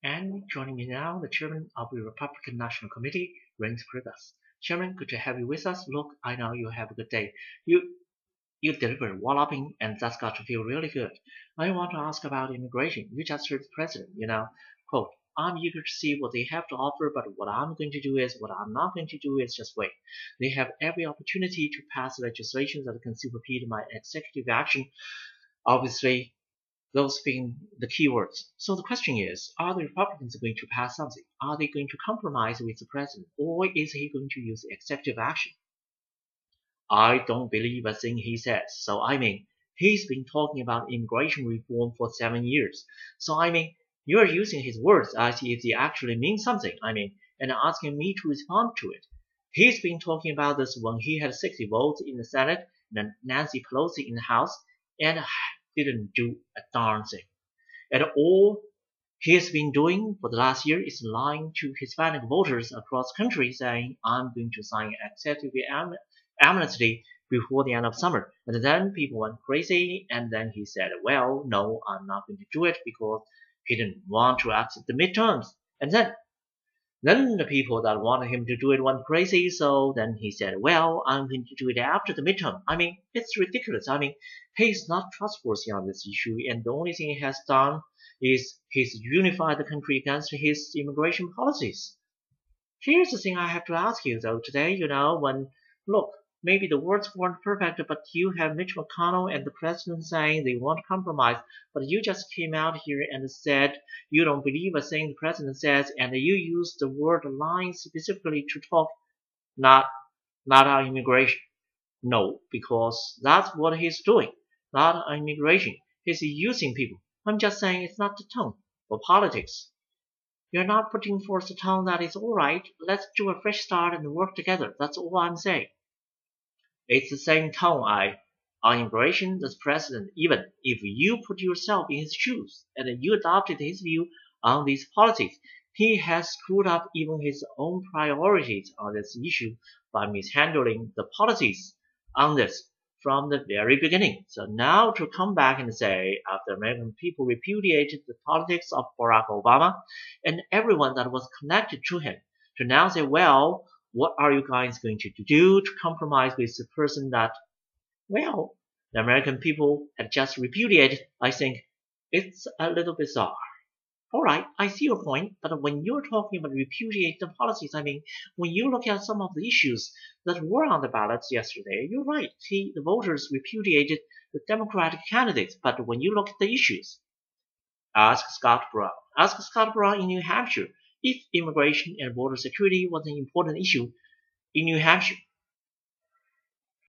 And joining me now, the chairman of the Republican National Committee, Reince Priebus. Chairman, good to have you with us. Look, I know you have a good day. You delivered walloping, and that's got to feel really good. I want to ask about immigration. You just heard the president, quote, I'm eager to see what they have to offer, but what I'm going to do is, what I'm not going to do is just wait. They have every opportunity to pass legislation that can supersede my executive action. Obviously, those being the key words. So the question is, are the Republicans going to pass something? Are they going to compromise with the president? Or is he going to use executive action? I don't believe a thing he says. So he's been talking about immigration reform for 7 years. So you're using his words as if they actually mean something. And asking me to respond to it. He's been talking about this when he had 60 votes in the Senate and Nancy Pelosi in the House, and didn't do a darn thing. And all he has been doing for the last year is lying to Hispanic voters across the country saying, I'm going to sign an executive amnesty before the end of summer. And then people went crazy, and then he said, well, no, I'm not going to do it because he didn't want to exit the midterms. And then the people that wanted him to do it went crazy, so then he said, well, I'm going to do it after the midterm. It's ridiculous. He's not trustworthy on this issue, and the only thing he has done is he's unified the country against his immigration policies. Here's the thing I have to ask you, though, today, look, maybe the words weren't perfect, but you have Mitch McConnell and the president saying they won't compromise, but you just came out here and said you don't believe a thing the president says, and you used the word lying specifically to talk not on immigration. No, because that's what he's doing, not on immigration. He's using people. I'm just saying it's not the tone for politics. You're not putting forth a tone that is all right. Let's do a fresh start and work together. That's all I'm saying. It's the same tone on immigration as president, even if you put yourself in his shoes and you adopted his view on these policies. He has screwed up even his own priorities on this issue by mishandling the policies on this from the very beginning. So now to come back and say, after American people repudiated the politics of Barack Obama and everyone that was connected to him, to now say, well, what are you guys going to do to compromise with the person that, well, the American people had just repudiated? I think it's a little bizarre. All right, I see your point, but when you're talking about repudiate the policies, when you look at some of the issues that were on the ballots yesterday, you're right. See, the voters repudiated the Democratic candidates, but when you look at the issues, ask Scott Brown. Ask Scott Brown in New Hampshire if immigration and border security was an important issue in New Hampshire.